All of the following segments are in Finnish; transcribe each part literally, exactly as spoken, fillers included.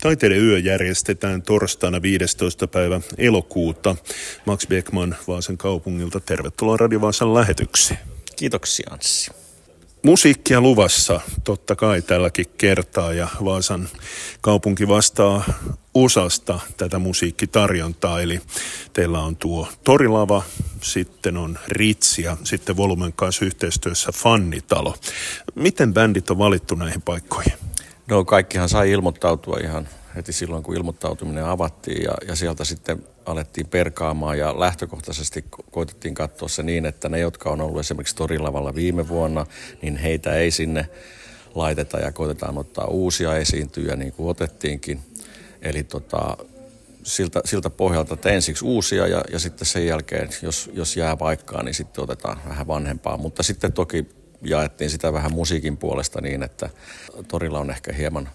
Taiteiden yö järjestetään torstaina viidestoista päivä elokuuta. Max Beckman Vaasan kaupungilta, tervetuloa Radio Vaasan lähetykseen. Kiitoksia, Anssi. Musiikkia luvassa totta kai tälläkin kertaa, ja Vaasan kaupunki vastaa osasta tätä musiikkitarjontaa. Eli teillä on tuo Torilava, sitten on Ritz ja sitten Volumen kanssa yhteistyössä Fannitalo. Miten bändit on valittu näihin paikkoihin? No kaikkihan sai ilmoittautua ihan heti silloin, kun ilmoittautuminen avattiin, ja, ja sieltä sitten alettiin perkaamaan, ja lähtökohtaisesti koitettiin katsoa se niin, että ne, jotka on ollut esimerkiksi Torilavalla viime vuonna, niin heitä ei sinne laiteta ja koitetaan ottaa uusia esiintyjä, niin kuin otettiinkin. Eli tota, siltä, siltä pohjalta, että ensiksi uusia ja, ja sitten sen jälkeen, jos, jos jää paikkaa, niin sitten otetaan vähän vanhempaa. Mutta sitten toki jaettiin sitä vähän musiikin puolesta niin, että Torilla on ehkä hieman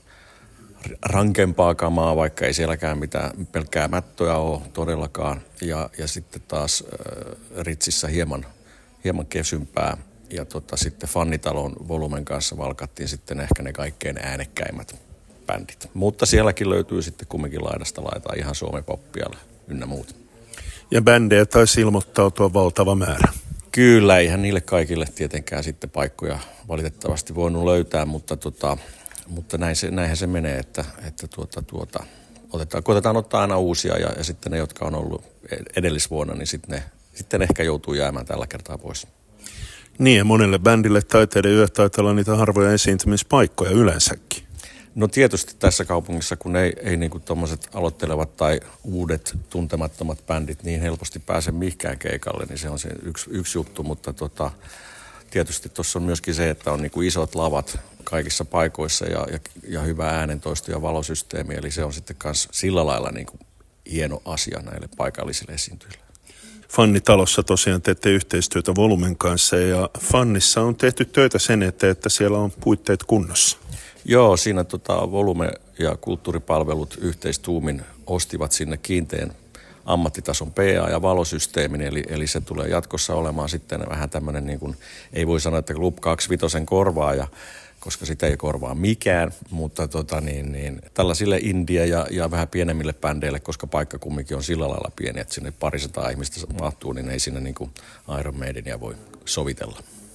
rankempaa kamaa, vaikka ei sielläkään mitään pelkkää mättöä ole todellakaan. Ja, ja sitten taas äh, Ritsissä hieman, hieman kesympää. Ja tota, sitten Fannitalon Volumen kanssa valkattiin sitten ehkä ne kaikkein äänekkäimmät bändit. Mutta sielläkin löytyy sitten kumminkin laidasta laitaa ihan suomipoppia ynnä muuta. Ja bändejä taisi ilmoittautua valtava määrä. Kyllä, eihän niille kaikille tietenkään sitten paikkoja valitettavasti voinut löytää, mutta, tota, mutta näin se, näinhän se menee, että, että tuota, tuota, otetaan, koitetaan ottaa aina uusia ja, ja sitten ne, jotka on ollut edellisvuonna, niin sitten, ne, sitten ehkä joutuu jäämään tällä kertaa pois. Niin, ja monelle bändille Taiteiden yö taitaa olla niitä harvoja esiintymispaikkoja yleensäkin. No tietysti tässä kaupungissa, kun ei, ei niinku tommoset aloittelevat tai uudet tuntemattomat bändit niin helposti pääse mihinkään keikalle, niin se on se yksi, yksi juttu, mutta tota, tietysti tuossa on myöskin se, että on niinku isot lavat kaikissa paikoissa ja, ja, ja hyvä äänentoisto ja valosysteemi, eli se on sitten myös sillä lailla niinku hieno asia näille paikallisille esiintyjille. Fannitalossa tosiaan teette yhteistyötä Volumen kanssa, ja Fannissa on tehty töitä sen eteen, että siellä on puitteet kunnossa. Joo, siinä tota, Volume ja kulttuuripalvelut yhteistuumin ostivat sinne kiinteän ammattitason P A- ja valosysteemin, eli, eli se tulee jatkossa olemaan sitten vähän tämmöinen, niin kuin, ei voi sanoa, että Club kaksikymmentäviisi korvaaja, koska sitä ei korvaa mikään, mutta tota, niin, niin, tällaisille indie- ja, ja vähän pienemmille bändeille, koska paikka kumminkin on sillä lailla pieni, että sinne parisataa ihmistä mahtuu, niin ei sinne niin kuin Iron Maidenia voi sovitella.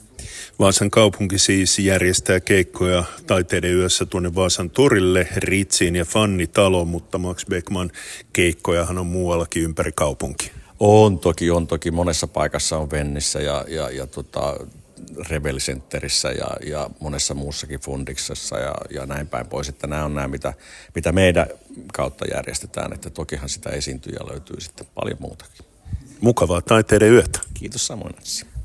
Vaasan kaupunki siis järjestää keikkoja Taiteiden yössä tuonne Vaasan torille, Ritsiin ja Fannitaloon, mutta Max Beckman keikkojahan on muuallakin ympäri kaupunki. On toki, on toki. Monessa paikassa on Vennissä ja, ja, ja tota, Rebel Centerissä ja, ja monessa muussakin fundiksessa ja, ja näin päin pois. Että nämä on nämä, mitä, mitä meidän kautta järjestetään, että tokihan sitä esiintyjä löytyy sitten paljon muutakin. Mukavaa Taiteiden yötä. Kiitos samoin, Anssi.